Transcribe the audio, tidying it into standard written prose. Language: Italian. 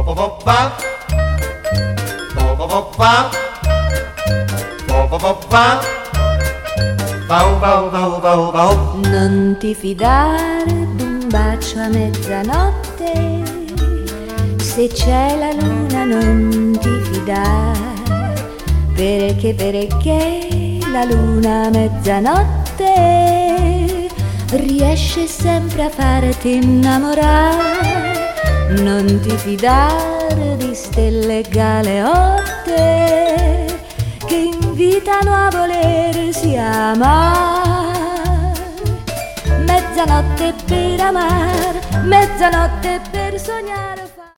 Non ti fidare d'un bacio a mezzanotte, se c'è la luna non ti fidare, perché la luna a mezzanotte riesce sempre a farti innamorare. Non ti fidare di stelle galeotte che invitano a volersi amare. Mezzanotte per amare, mezzanotte per sognare.